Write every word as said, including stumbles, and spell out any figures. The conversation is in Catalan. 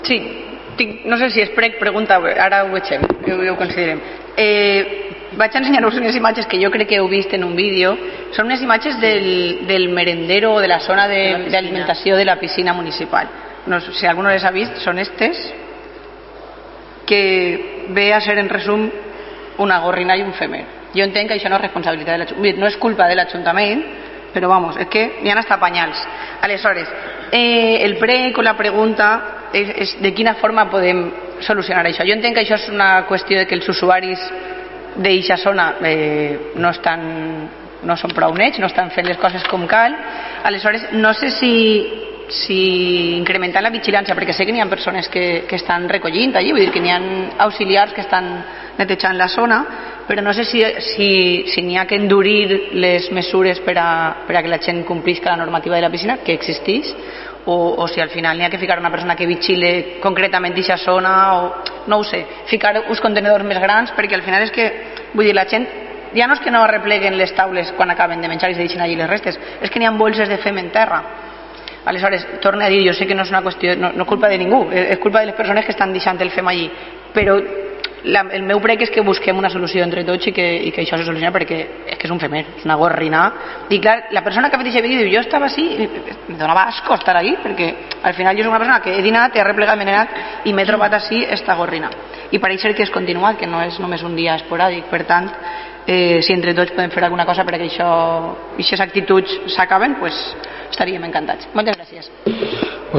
Sí, tinc, no sé si és prec, pregunta, ara ho vegem, ho, ho considerem. Eh, vaig ensenyar-vos unes imatges que jo crec que heu vist en un vídeo. Són unes imatges del, del merendero o de la zona d'alimentació de, de la piscina municipal. No sé si algú les ha vist, són estes, que ve a ser en resum una gorrina i un femer. Jo entenc que això no és responsabilitat de l'Ajuntament, no és culpa de l'Ajuntament, però vamos, és que n'hi ha hasta pañals. Aleshores, eh, el prec o la pregunta és, és de quina forma podem solucionar això. Jo entenc que això és una qüestió de que els usuaris d'eixa zona eh, no estan no són prou nets, no estan fent les coses com cal. Aleshores, no sé si si incrementant la vigilància, perquè sé que n'hi ha persones que, que estan recollint allí, vull dir que n'hi ha auxiliars que estan netejant la zona, però no sé si, si, si n'hi ha que endurir les mesures per a, per a que la gent complisca la normativa de la piscina, que existeix, o, o si al final n'hi ha que ficar una persona que vigile concretament aquesta zona, o no ho sé, ficar uns contenedors més grans, perquè al final és que, vull dir, la gent ja no és que no arrepleguen les taules quan acaben de menjar i se deixen allí les restes, és que n'hi ha bolses de fem en terra. Aleshores, torno a dir, jo sé que no és una qüestió, no, no és culpa de ningú, és culpa de les persones que estan deixant el fem allí, però la, el meu prec és que busquem una solució entre tots i que, i que això se soluciona, perquè és que és un femer, és una gorrina. I clar, la persona que ha fet aquest vídeo diu, jo estava així, em donava asco estar allí, perquè al final jo soc una persona que he dinat, he replegat, m'he anat i m'he trobat així esta gorrina. I pareix ser que és continuat, que no és només un dia esporàdic, per tant, eh, si entre tots podem fer alguna cosa perquè això, aquestes actituds s'acaben, pues, estaríem encantats. Moltes gràcies.